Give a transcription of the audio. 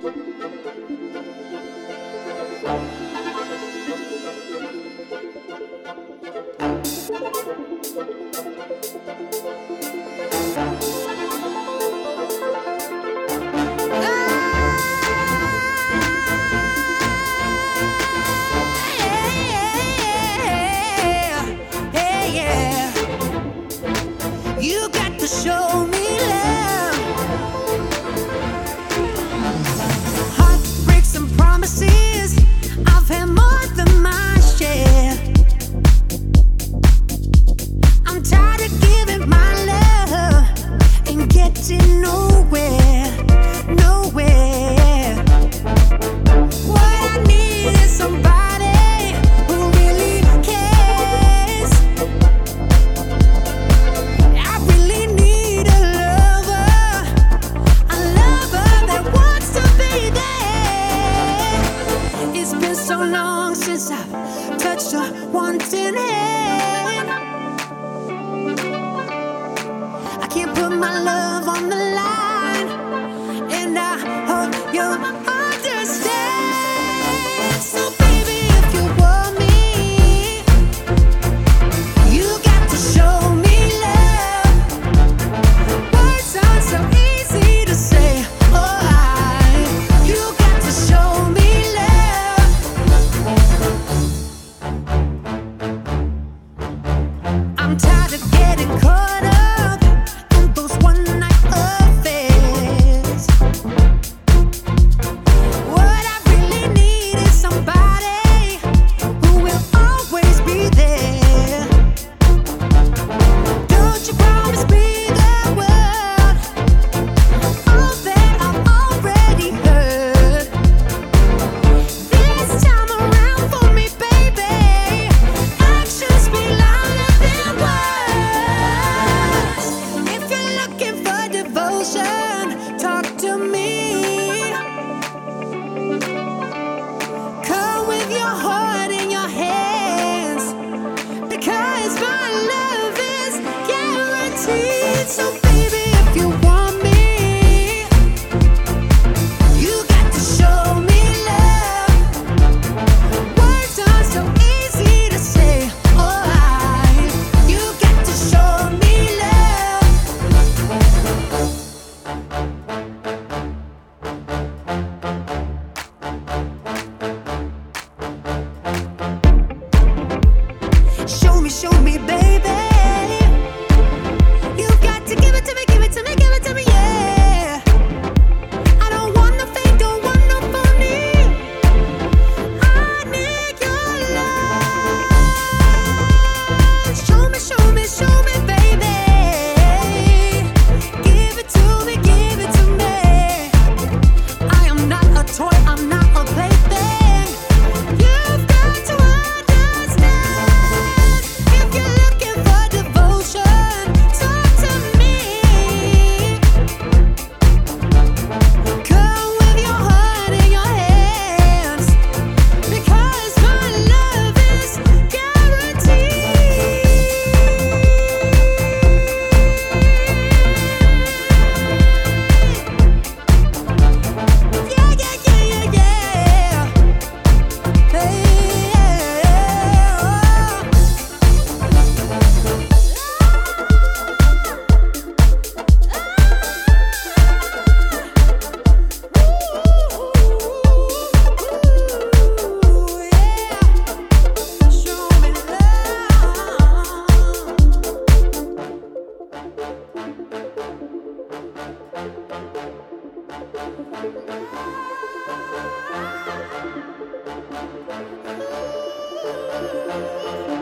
You got to show me love. Heartbreaks and promises, I've had more than my share. I'm tired of giving my love and getting nowhere, nowhere. What I need is somebody who really cares. I really need a lover that wants to be there. It's been so long since I've touched a wanting hand. I can't put my love on the line, and I hope you understand. So baby, if you want me, you got to show me love. Words aren't so easy to say. Oh, you got to show me love. I'm tired of getting caught up in those one-night affairs. What I really need is somebody who will always be there. Don't you promise me the world, all that I've already heard. This time around for me, baby, actions speak louder than words. If you're looking for devotion, talk to me. Come with your heart in your hands, because my love is guaranteed. So baby, if you want me, you got to show me love. Words aren't so easy to say. Oh, you got to show me love. Show me, baby. You got to give it to me, give it to me, give it to me, yeah. I don't want no fake, don't want no phony. I need your love. Show me, baby. Give it to me. I am not a toy, I'm not a plaything. You've got to understand. If you're looking for devotion, talk to me. Come with your heart in your hands, because my love is guaranteed. Yeah. Hey, show me love.